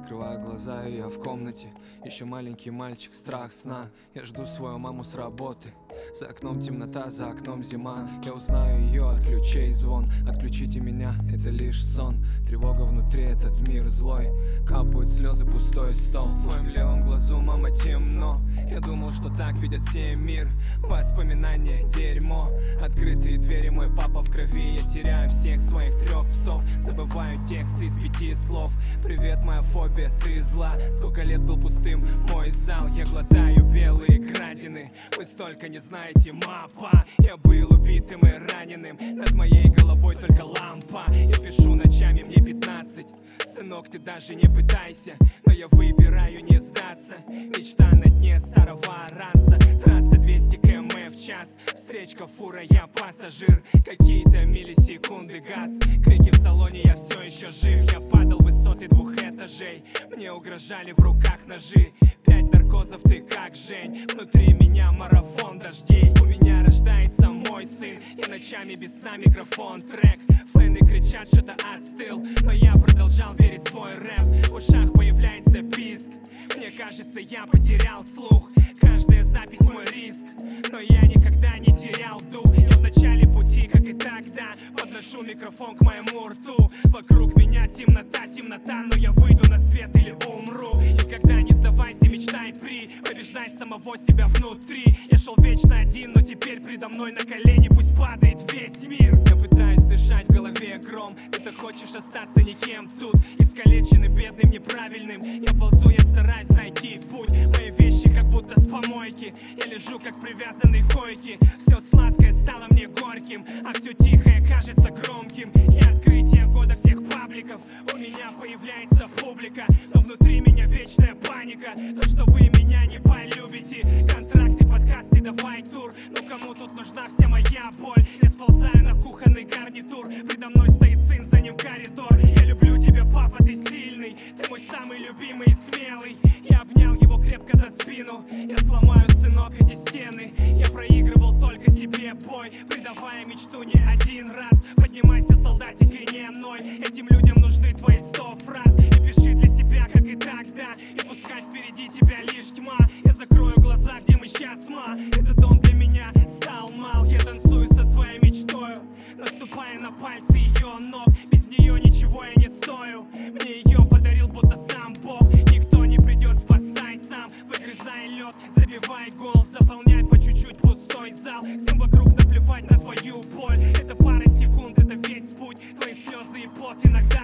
Закрываю глаза, и я в комнате. Еще маленький мальчик, страх сна. Я жду свою маму с работы. За окном темнота, за окном зима. Я узнаю ее от ключей звон. Отключите меня, это лишь сон. Тревога внутри, этот мир злой. Капают слезы, пустой стол. В моем левом глазу, мама, темно. Я думал, что так видят все мир. Воспоминания, дерьмо. Открытые двери, мой папа в крови. Я теряю всех своих 3 псов. Забываю текст из 5 слов. Привет, моя фобия, ты зла. Сколько лет был пустым мой зал. Я глотаю белые градины. Вы столько не знаете, мапа. Я был убитым и раненым. Над моей головой только лампа. Я пишу ночами, мне 15. Сынок, ты даже не пытайся. Но я выбираю не сдаться. Мечта на дне старого ранца. Трасса 200 км в час. Встречка, фура, я пассажир. Какие-то миллисекунды газ. Крики в салоне, я все еще жив. Я падал высоты 2 этажей. Мне угрожали в руках ножи. 5 наркозов, ты как, Жень? Внутри меня марафон дождей. У меня рождается мой сын. Я ночами без сна, микрофон, трек. Фэны кричат, что-то остыл. Но я продолжал верить в свой рэп. В ушах появляется писк. Мне кажется, я потерял слух. Каждая запись мой риск. Но я никогда не терял дух. Я в начале пути, как и тогда. Подношу микрофон к моему рту. Вокруг меня темнота, темнота. Но я выйду на свет или умру. Никогда не сдавайся, мечтай при. Побеждай самого себя внутри. Я шел вечно один, но теперь предо мной на колени пусть падает весь мир. Я пытаюсь дышать, в голове гром. Ты-то хочешь остаться никем тут. Искалеченным, бедным, неправильным. Я ползу, я стараюсь найти путь. Мои вещи как будто с помойки. Я лежу как привязанный к койке. Все сладкое стало мне горьким, а все тихое кажется громким. Я открытие года всех пабликов. У меня появляется публика, но внутри меня вечная паника. То, что вы меня не полюбите. Контракты, подкасты, давай тур. Ну кому тут нужна вся моя боль? Я сползаю на кухонный гарнитур. Предо мной стоит сын, за ним коридор. Я люблю тебя, папа, ты сильный. Ты мой самый любимый и смелый. Я обнял его крепко за спину. Я сломаю, сынок, эти стены. Я проигрывал только себе бой, предавая мечту не один раз. Поднимайся, солдатик, и не ной. Этим людям нужны твои 100 фраз. И пиши для себя, как и тогда. И пускай впереди тебя лишь тьма. Я закрою глаза, где мы сейчас, ма. Этот дом для меня стал мал. Я танцую со своей мечтою, наступая на пальцы ее ног. Без нее ничего я не стою. Мне ее подарил будто сам Бог. Никто не придет, спасай сам. Выгрызай лед, забивай гол. Заполняй по чуть-чуть пустой зал. Всем вокруг наплевать на твою боль. Это пара секунд, это весь путь. Твои слезы и пот иногда